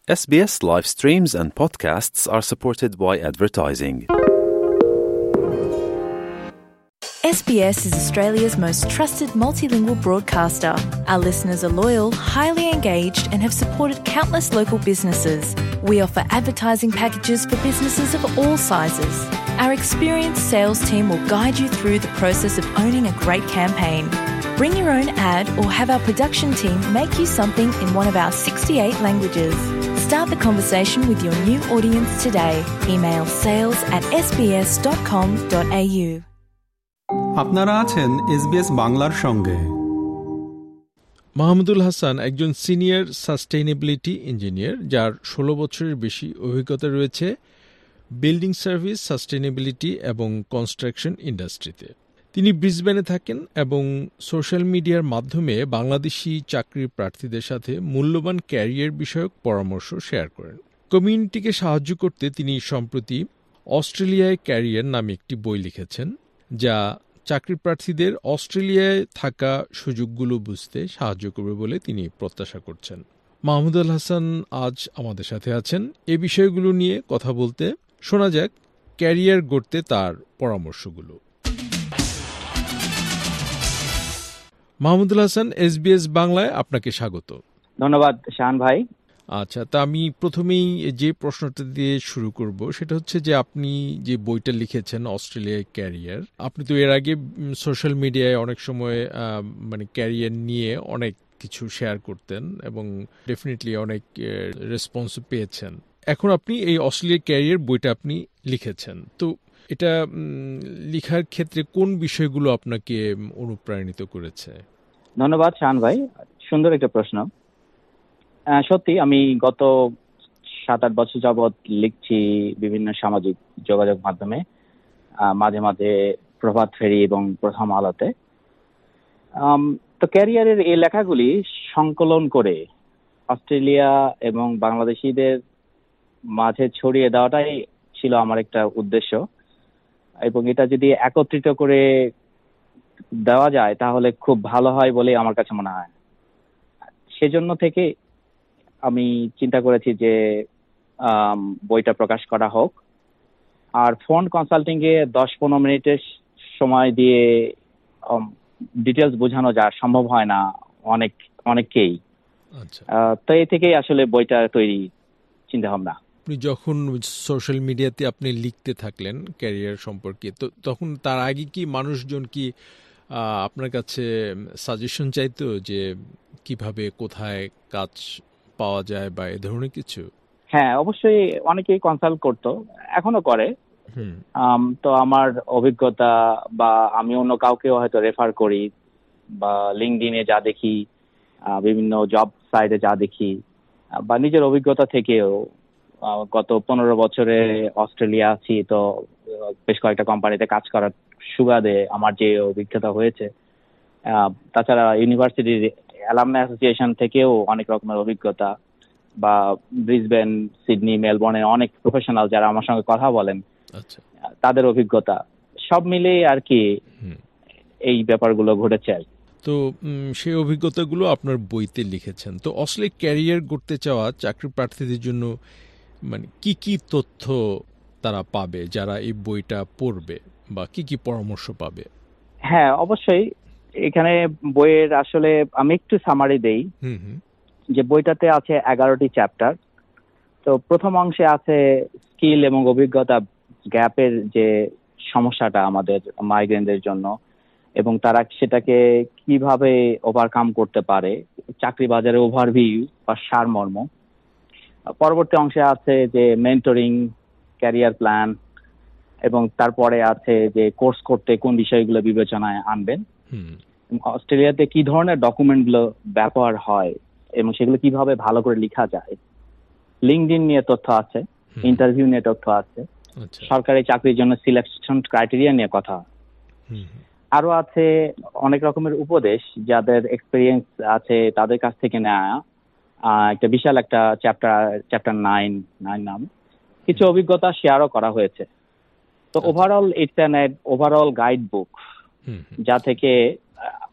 SBS live streams and podcasts are supported by advertising. SBS is Australia's most trusted multilingual broadcaster. Our listeners are loyal, highly engaged, and have supported countless local businesses. We offer advertising packages for businesses of all sizes. Our experienced sales team will guide you through the process of owning a great campaign. Bring your own ad or have our production team make you something in one of our 68 languages. Start the conversation with your new audience today. Email sales@sbs.com.au. আপনারা আছেন SBS বাংলার সঙ্গে। মাহমুদুল হাসান একজন senior sustainability engineer, যার 16 বছরের বেশি অভিজ্ঞতা রয়েছে বিল্ডিং সার্ভিস, সাস্টেইনেবিলিটি এবং কনস্ট্রাকশন ইন্ডাস্ট্রিতে। তিনি ব্রিসবেনে থাকেন এবং সোশ্যাল মিডিয়ার মাধ্যমে বাংলাদেশি চাকরির প্রার্থীদের সাথে মূল্যবান ক্যারিয়ার বিষয়ক পরামর্শ শেয়ার করেন। কমিউনিটিকে সাহায্য করতে তিনি সম্প্রতি অস্ট্রেলিয়ায় ক্যারিয়ার নামে একটি বই লিখেছেন, যা চাকরি প্রার্থীদের অস্ট্রেলিয়ায় থাকা সুযোগগুলো বুঝতে সাহায্য করবে বলে তিনি প্রত্যাশা করছেন। মাহমুদুল হাসান আজ আমাদের সাথে আছেন এই বিষয়গুলো নিয়ে কথা বলতে। শোনা যাক ক্যারিয়ার গড়তে তার পরামর্শগুলো। মাহমুদুল হাসান, SBS বাংলায় আপনাকে স্বাগত। ধন্যবাদ শাহান ভাই। আচ্ছা, তা আমি প্রথমেই যে প্রশ্নটা দিয়ে শুরু করব সেটা হচ্ছে যে আপনি যে বইটা লিখেছেন অস্ট্রেলিয়ায় ক্যারিয়ার, আপনি তো এর আগে সোশ্যাল মিডিয়ায় অনেক সময় মানে ক্যারিয়ার নিয়ে অনেক কিছু শেয়ার করতেন এবং ডেফিনেটলি অনেক রেসপন্স পেয়েছেন। এখন আপনি এই অস্ট্রেলিয়ার ক্যারিয়ার বইটা আপনি লিখেছেন, তো এটা লেখার ক্ষেত্রে কোন বিষয়গুলো আপনাকে অনুপ্রাণিত করেছে? ধন্যবাদ শাহান ভাই, সুন্দর একটা প্রশ্ন। সত্যি আমি গত 7-8 বছর যাবৎ লিখছি বিভিন্ন সামাজিক যোগাযোগ মাধ্যমে, মাঝে মাঝে প্রভাত ফেরি এবং প্রথম আলোতে। তো ক্যারিয়ারের এই লেখাগুলি সংকলন করে অস্ট্রেলিয়া এবং বাংলাদেশিদের মাঝে ছড়িয়ে দেওয়াটাই ছিল আমার একটা উদ্দেশ্য, এবং এটা যদি একত্রিত করে দেওয়া যায় তাহলে খুব ভালো হয় বলে আমার কাছে মনে হয়। সেজন্য থেকে আমি চিন্তা করেছি যে বইটা প্রকাশ করা হোক। আর ফোন কনসাল্টিং এ 10-15 মিনিটের সময় দিয়ে ডিটেলস বোঝানো যা সম্ভব হয় না অনেককেই। তো এই থেকেই আসলে বইটা তৈরি চিন্তা ভাবনা। আপনি যখন সোশ্যাল মিডিয়াতে আপনি লিখতে থাকলেন ক্যারিয়ার সম্পর্কে, তো তখন তার আগে কি মানুষজন কি আপনার কাছে সাজেশন চাইতো যে কিভাবে কোথায় কাজ পাওয়া যায় বা এ ধরনের কিছু? হ্যাঁ, অবশ্যই অনেকেই কনসাল্ট করতো, এখনো করে। তো আমার অভিজ্ঞতা বা আমি অন্য কাউকেও হয়তো রেফার করি, বা লিঙ্কডইনে যা দেখি, বিভিন্ন জব সাইটে যা দেখি, বা নিজের অভিজ্ঞতা থেকেও গত 15 বছরে অস্ট্রেলিয়া আছি, তো বেশ কয়েকটা কোম্পানিতে কাজ করার সুবাদে আমার যে অভিজ্ঞতা হয়েছে, তাছাড়া ইউনিভার্সিটির অ্যালামনাই অ্যাসোসিয়েশন থেকেও অনেক রকমের অভিজ্ঞতা, বা ব্রিসবেন, সিডনি, মেলবোর্নে অনেক প্রফেশনাল যারা আমার সঙ্গে কথা বলেন, তাদের অভিজ্ঞতা সব মিলিয়ে আর কি এই ব্যাপারগুলো ঘটেছে। তো সেই অভিজ্ঞতাগুলো আপনার বইতে লিখেছেন। তো অস্ট্রেলিয়ায় ক্যারিয়ার গড়তে চাওয়া চাকরি প্রার্থীদের জন্য মানে কি কি তথ্য তারা পাবে যারা এই বইটা পড়বে, বা কি কি পরামর্শ পাবে? হ্যাঁ, অবশ্যই। এখানে বইয়ের আসলে আমি একটু সামারি দেই যে বইটাতে আছে 11টি চ্যাপ্টার। তো প্রথম অংশে আছে স্কিল এবং অভিজ্ঞতা গ্যাপের যে সমস্যাটা আমাদের মাইগ্রেন্টদের জন্য, এবং তারা সেটাকে কিভাবে ওভারকাম করতে পারে, চাকরি বাজারে ওভারভিউ বা সারমর্ম। পরবর্তী অংশে আছে যে মেন্টরিং, ক্যারিয়ার প্ল্যান, এবং তারপরে আছে যে কোর্স করতে কোন বিষয়গুলো বিবেচনায় আনবেন, অস্ট্রেলিয়াতে কি ধরনের ডকুমেন্টগুলো ব্যবহার হয় এবং সেগুলো কিভাবে ভালো করে লেখা যায়। লিঙ্কডইন নিয়ে তথ্য আছে, ইন্টারভিউ নিয়ে তথ্য আছে, সরকারি চাকরির জন্য সিলেকশন ক্রাইটেরিয়া নিয়ে কথা। আরো আছে অনেক রকমের উপদেশ যাদের এক্সপেরিয়েন্স আছে তাদের কাছ থেকে নেওয়া। একটা বিশাল একটা চ্যাপ্টার 9 নাম, কিছু অভিজ্ঞতা শেয়ারও করা হয়েছে। তো overall it's an overall guide book, যা থেকে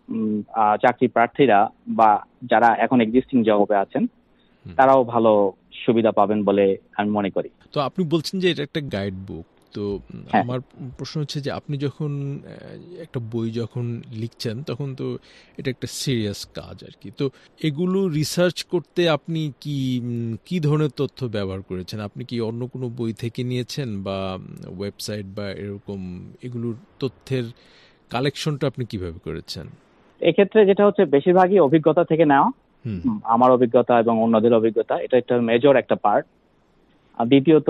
চাকরি প্রার্থীরা বা যারা এখন এক্সিস্টিং জবে আছেন তারাও ভালো সুবিধা পাবেন বলে আমি মনে করি। তো আপনি বলছেন যে এটা একটা গাইড বুক, তো আমার প্রশ্ন হচ্ছে যে আপনি যখন একটা বই যখন লিখছেন তখন তো এটা একটা সিরিয়াস কাজ আর কি, তো এগুলো রিসার্চ করতে আপনি কি ধরনের তথ্য ব্যবহার করেছেন? আপনি কি অন্য কোনো বই থেকে নিয়েছেন বা ওয়েবসাইট বা এরকম এগুলোর তথ্যের কালেকশনটা আপনি কিভাবে করেছেন? এক্ষেত্রে যেটা হচ্ছে বেশিরভাগই অভিজ্ঞতা থেকে নেওয়া, আমার অভিজ্ঞতা এবং অন্যদের অভিজ্ঞতা, এটা একটা মেজর একটা পার্ট। দ্বিতীয়ত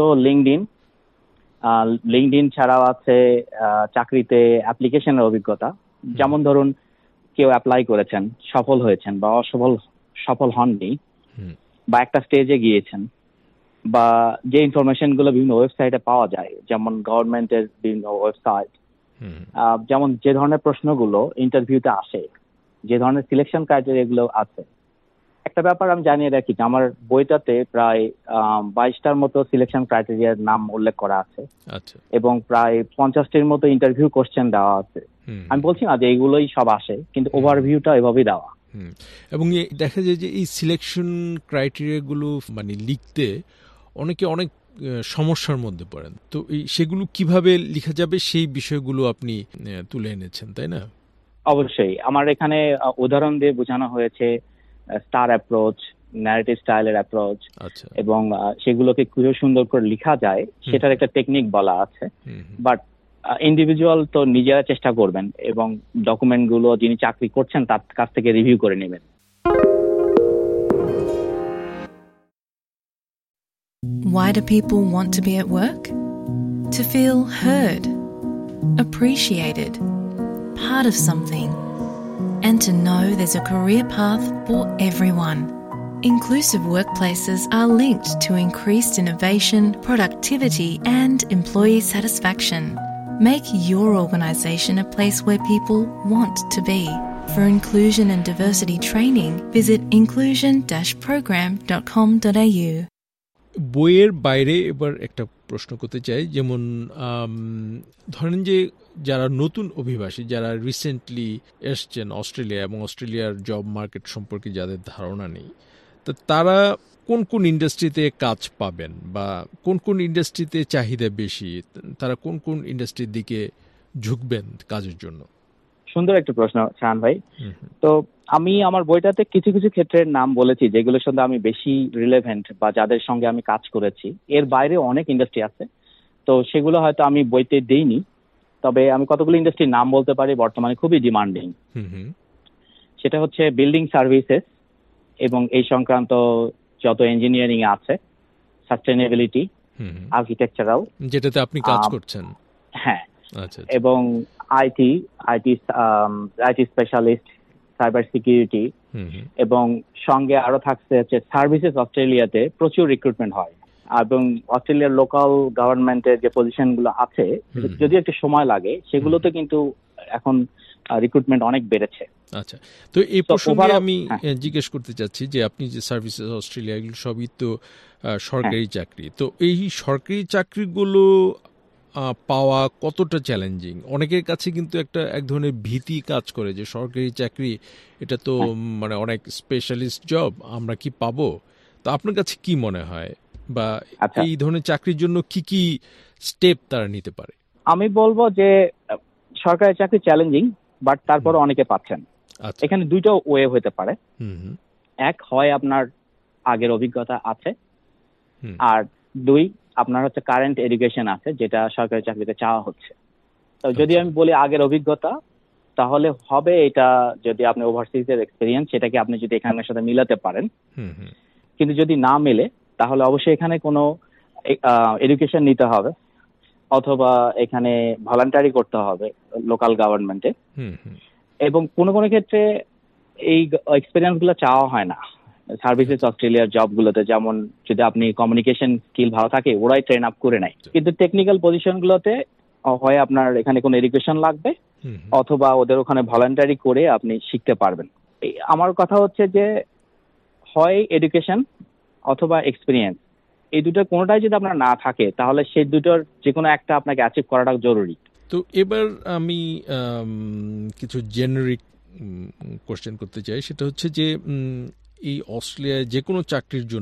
লিঙ্কডইন ছাড়াও আছে চাকরিতে অ্যাপ্লিকেশনের অভিজ্ঞতা। যেমন ধরুন কেউ অ্যাপ্লাই করেছেন, সফল হয়েছেন বা সফল হননি, বা একটা স্টেজে গিয়েছেন, বা যে ইনফরমেশন গুলো বিভিন্ন ওয়েবসাইটে পাওয়া যায়, যেমন গভর্নমেন্টের বিভিন্ন ওয়েবসাইট, যেমন যে ধরনের প্রশ্নগুলো ইন্টারভিউতে আসে, যে ধরনের সিলেকশন ক্রাইটেরিয়া গুলো আছে। একটা ব্যাপার আমি জানিয়ে রাখি যে আমার বইটাতে প্রায় 22টার মতো সিলেকশন ক্রাইটেরিয়ার নাম উল্লেখ করা আছে, এবং প্রায় 50টির মতো ইন্টারভিউ কোশ্চেন দেওয়া আছে। আমি বলছি না যে এইগুলোই সব আসে, কিন্তু ওভারভিউটা এভাবেই দেওয়া। এবং দেখা যায় যে এই সিলেকশন ক্রাইটেরিয়া গুলো মানে লিখতে অনেকে অনেক সমস্যার মধ্যে পড়েন, তো সেগুলো কিভাবে লেখা যাবে সেই বিষয়গুলো আপনি তুলে এনেছেন, তাই না? অবশ্যই আমার এখানে উদাহরণ দিয়ে বোঝানো হয়েছে স্টার অ্যাপ্রোচ, ন্যারেটিভ স্টাইলের অ্যাপ্রোচ, এবং সেগুলোকে খুব সুন্দর করে লেখা যায় সেটার একটা টেকনিক বলা আছে। বাট ইন্ডিভিজুয়াল তো নিজেরা চেষ্টা করবেন এবং ডকুমেন্ট গুলো যিনি চাকরি করছেন তার কাছ থেকে রিভিউ করে নেবেন। Why do people want to be at work? To feel heard, appreciated, part of something, and to know there's a career path for everyone. Inclusive workplaces are linked to increased innovation, productivity, and employee satisfaction. Make your organisation a place where people want to be. For inclusion and diversity training, visit inclusion-program.com.au. বইয়ের বাইরে এবার একটা প্রশ্ন করতে চাই, যেমন ধরেন যে যারা নতুন অভিবাসী, যারা রিসেন্টলি এসছেন অস্ট্রেলিয়া এবং অস্ট্রেলিয়ার জব মার্কেট সম্পর্কে যাদের ধারণা নেই, তো তারা কোন কোন ইন্ডাস্ট্রিতে কাজ পাবেন বা কোন কোন ইন্ডাস্ট্রিতে চাহিদা বেশি, তারা কোন কোন ইন্ডাস্ট্রির দিকে ঝুঁকবেন কাজের জন্য? সুন্দর একটা প্রশ্ন শাহান ভাই। তো আমি আমার বইটাতে কিছু কিছু ক্ষেত্রের নাম বলেছি যেগুলোর সঙ্গে আমি বেশি রিলেভেন্ট বা যাদের সঙ্গে আমি কাজ করেছি। এর বাইরে অনেক ইন্ডাস্ট্রি আছে, তো সেগুলো হয়তো আমি বইতে দেইনি, তবে আমি কতগুলো ইন্ডাস্ট্রির নাম বলতে পারি বর্তমানে খুবই ডিমান্ডিং। সেটা হচ্ছে বিল্ডিং সার্ভিসেস এবং এই সংক্রান্ত যত ইঞ্জিনিয়ারিং আছে, সাস্টেনেবিলিটি, আর্কিটেকচারাল, যেটাতে আপনি কাজ করছেন, হ্যাঁ, এবং আইটি স্পেশালিস্ট, সাইবার সিকিউরিটি, এবং সঙ্গে আরো থাকছে হচ্ছে সার্ভিসেস। অস্ট্রেলিয়াতে প্রচুর রিক্রুটমেন্ট হয়, এবং অস্ট্রেলিয়ার লোকাল গভর্নমেন্টের যে পজিশন গুলো আছে, যদি একটু সময় লাগে, সেগুলোতে কিন্তু এখন রিক্রুটমেন্ট অনেক বেড়েছে। আচ্ছা, তো এই প্রসঙ্গে আমি জিজ্ঞেস করতে চাচ্ছি যে আপনি যে সার্ভিসেস অস্ট্রেলিয়া, এগুলো সবই তো সরকারি চাকরি, তো এই সরকারি চাকরিগুলো পাওয়া কতটা চ্যালেঞ্জিং? অনেকের কাছে কিন্তু এক ধরনের ভীতি কাজ করে যে সরকারি চাকরি এটা তো মানে অনেক স্পেশালিস্ট জব, আমরা কি পাবো? তো আপনার কাছে কি মনে হয়, বা এই ধরনের চাকরির জন্য কি কি স্টেপ তারা নিতে পারে? আমি বলবো যে সরকারি চাকরি চ্যালেঞ্জিং, বাট তারপরে অনেকে পাচ্ছেন। এখানে দুইটা ওয়ে হতে পারে। এক, হয় আপনার আগের অভিজ্ঞতা আছে, আর দুই, আপনার হচ্ছে কারেন্ট এডুকেশন আছে, যেটা সরকারি চাকরিতে চাওয়া হচ্ছে। তো যদি আমি বলি আগের অভিজ্ঞতা, তাহলে হবে এটা যদি আপনি ওভারসিজের এক্সপেরিয়েন্স, সেটাকে আপনি যদি এখানের সাথে মিলাতে পারেন। কিন্তু যদি না মেলে, তাহলে অবশ্যই এখানে কোনো এডুকেশন নিতে হবে, অথবা এখানে ভলান্টারি করতে হবে লোকাল গভর্নমেন্টে। এবং কোনো কোনো ক্ষেত্রে এই এক্সপেরিয়েন্স গুলো চাওয়া হয় না সার্ভিসেস অস্ট্রেলিয়ার জবগুলোতে। যেমন যদি আপনি কমিউনিকেশন স্কিল ভালো থাকে, ওরাই ট্রেন আপ করে নেয়। কিন্তু টেকনিক্যাল পজিশনগুলোতে হয় আপনার এখানে কোনো এডুকেশন লাগবে, অথবা ওদের ওখানে ভলান্টারি করে আপনি শিখতে পারবেন। আমার কথা হচ্ছে যে হয় এডুকেশন অথবা এক্সপিরিয়েন্স, এই দুটোর কোনোটাই যদি আপনার না থাকে, তাহলে সেই দুটোর যে কোনো একটা আপনাকে অ্যাচিভ করাটা জরুরি। তো এবার আমি কিছু জেনারিক কোশ্চেন করতে চাই, সেটা হচ্ছে যে এই অস্ট্রেলিয়ায় যে কোনো চাকরির জন্য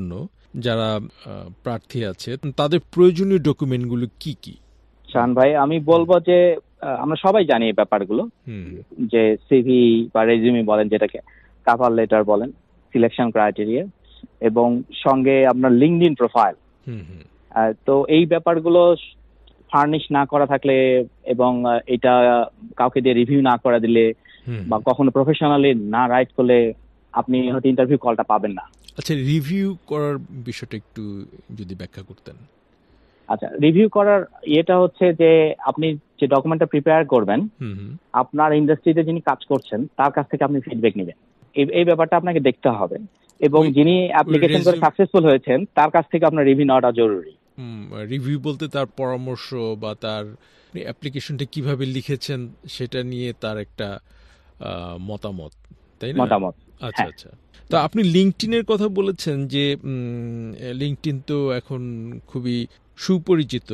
যারা প্রার্থী আছে তাদের প্রয়োজনীয় ডকুমেন্টগুলো কি কি? শাহান ভাই, আমি বলবো যে আমরা সবাই জানি এই ব্যাপারগুলো, যে সিভি বা রেজিউমি বলেন, যেটাকে কভার লেটার বলেন, সিলেকশন ক্রাইটেরিয়া, এবং সঙ্গে আপনার লিঙ্কডইন প্রোফাইল। তো এই ব্যাপারগুলো ফার্নিশ না করা থাকলে এবং এটা কাউকে দিয়ে রিভিউ না করা দিলে বা কখনো প্রফেশনালি না রাইট করলে আপনি হয়তো ইন্টারভিউ কলটা পাবেন না। আচ্ছা, রিভিউ করার বিষয়টা একটু যদি ব্যাখ্যা করতেন। আচ্ছা, রিভিউ করার এটা হচ্ছে যে আপনি যে ডকুমেন্টটা প্রিপেয়ার করবেন, আপনার ইন্ডাস্ট্রিতে যিনি কাজ করছেন তার কাছ থেকে আপনি ফিডব্যাক নেবেন, এই ব্যাপারটা আপনাকে দেখতে হবে। এবং যিনি অ্যাপ্লিকেশন করে সাকসেসফুল হয়েছেন তার কাছ থেকে আপনার রিভিউ নেওয়াটা জরুরি। রিভিউ বলতে তার পরামর্শ বা তার অ্যাপ্লিকেশনটা কিভাবে লিখেছেন সেটা নিয়ে তার একটা মতামত, তাই না? মতামত। আচ্ছা আচ্ছা। তো আপনি লিঙ্কডইনের কথা বলেছেন যে লিঙ্কডইন তো এখন খুবই সুপরিচিত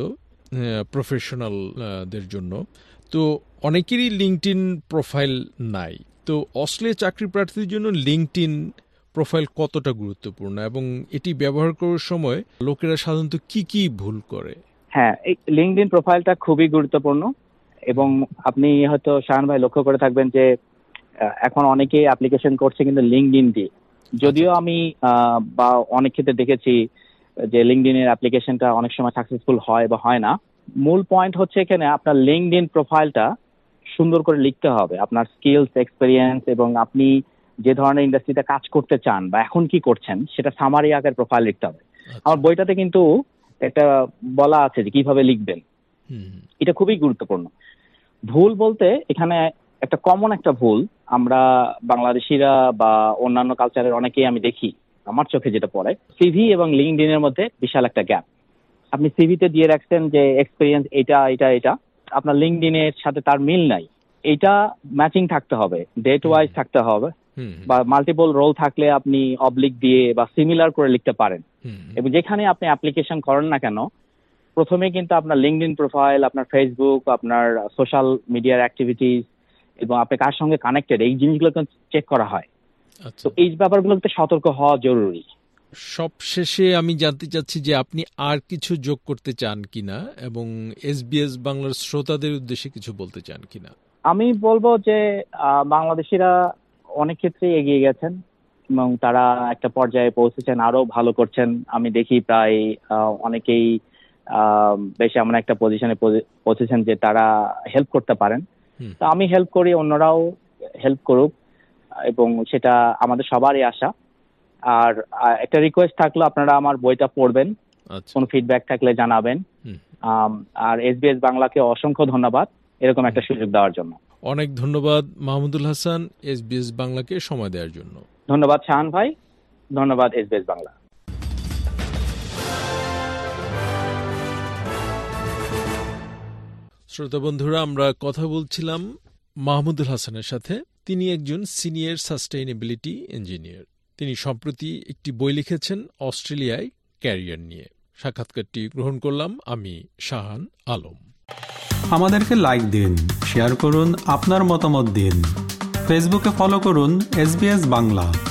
প্রফেশনালদের জন্য। তো অনেকেরই লিঙ্কডইন প্রোফাইল নাই। তো অস্ট্রেলিয়া চাকরি প্রার্থীদের জন্য লিঙ্কডইন প্রোফাইল কতটা গুরুত্বপূর্ণ এবং এটি ব্যবহার করার সময় লোকেরা সাধারণত কি কি ভুল করে? হ্যাঁ, এই লিঙ্কডইন প্রোফাইলটা খুবই গুরুত্বপূর্ণ। এবং আপনি হয়তো শাহান ভাই লক্ষ্য করে থাকবেন যে এখন অনেকেই অ্যাপ্লিকেশন করছে কিন্তু লিঙ্কডইন দিয়ে। যদিও আমি বা অনেক ক্ষেত্রে দেখেছি যে লিঙ্কডইনের অ্যাপ্লিকেশনটা অনেক সময় সাকসেসফুল হয় বা হয় না। মূল পয়েন্ট হচ্ছে এখানে আপনার লিঙ্কডইন প্রোফাইলটা সুন্দর করে লিখতে হবে, আপনার স্কিলস, এক্সপেরিয়েন্স এবং আপনি যে ধরনের ইন্ডাস্ট্রিতে কাজ করতে চান বা এখন কি করছেন সেটা সামারি আকারে প্রোফাইল লিখতে হবে। আমার বইটাতে কিন্তু একটা বলা আছে যে কিভাবে লিখবেন, এটা খুবই গুরুত্বপূর্ণ। ভুল বলতে এখানে একটা কমন একটা ভুল আমরা বাংলাদেশিরা বা অন্যান্য কালচারের অনেকেই আমি দেখি, আমার চোখে যেটা পড়ে, সিভি এবং লিঙ্কডইনের মধ্যে বিশাল একটা গ্যাপ। আপনি সিভিতে দিয়ে রাখছেন যে এক্সপেরিয়েন্স এটা এটা এটা, আপনার লিঙ্কডইনের সাথে তার মিল নাই। এটা ম্যাচিং থাকতে হবে, ডেট ওয়াইজ থাকতে হবে, বা মাল্টিপল রোল থাকলে আপনি অবলিক দিয়ে বা সিমিলার করে লিখতে পারেন। এবং যেখানে আপনি অ্যাপ্লিকেশন করেন না কেন, প্রথমে কিন্তু আপনার লিঙ্কডইন প্রোফাইল, আপনার ফেসবুক, আপনার সোশ্যাল মিডিয়ার অ্যাক্টিভিটিস এবং আপনি কার সঙ্গে কানেক্টেড, এই জিনিসগুলো চেক করা হয়। তো এই ব্যাপারগুলোতে সতর্ক হওয়া জরুরি। সবশেষে আমি জানতে চাচ্ছি যে আপনি আর কিছু যোগ করতে চান কিনা এবং এসবিএস বাংলার শ্রোতাদের উদ্দেশ্যে কিছু বলতে চান কিনা? আমি বলবো যে বাংলাদেশিরা অনেক ক্ষেত্রে এগিয়ে গেছেন এবং তারা একটা পর্যায়ে পৌঁছেছেন, আরো ভালো করছেন। আমি দেখি প্রায় অনেকেই বেশ এমন একটা পজিশনে পৌঁছেছেন যে তারা হেল্প করতে পারেন। তো আমি হেল্প করি, অন্যরাও হেল্প করুক, এবং সেটা আমাদের সবারই আশা। আর একটা রিকোয়েস্ট থাকলো, আপনারা আমার বইটা পড়বেন, কোনো ফিডব্যাক থাকলে জানাবেন। আর এসবিএস বাংলাকে অসংখ্য ধন্যবাদ এরকম একটা সুযোগ দেওয়ার জন্য। অনেক ধন্যবাদ মাহমুদুল হাসান, এসবিএস বাংলাকে সময় দেওয়ার জন্য। ধন্যবাদ শাহান ভাই, ধন্যবাদ এসবিএস বাংলা। শ্রোতা বন্ধুরা, আমরা কথা বলছিলাম মাহমুদুল হাসানের সাথে। তিনি একজন সিনিয়র সাস্টেইনেবিলিটি ইঞ্জিনিয়ার। তিনি সম্প্রতি একটি বই লিখেছেন অস্ট্রেলিয়ায় ক্যারিয়ার নিয়ে। সাক্ষাৎকারটি গ্রহণ করলাম আমি, শাহান আলম। আমাদেরকে লাইক দিন, শেয়ার করুন, আপনার মতামত দিন। ফেসবুকে ফলো করুন SBS বাংলা।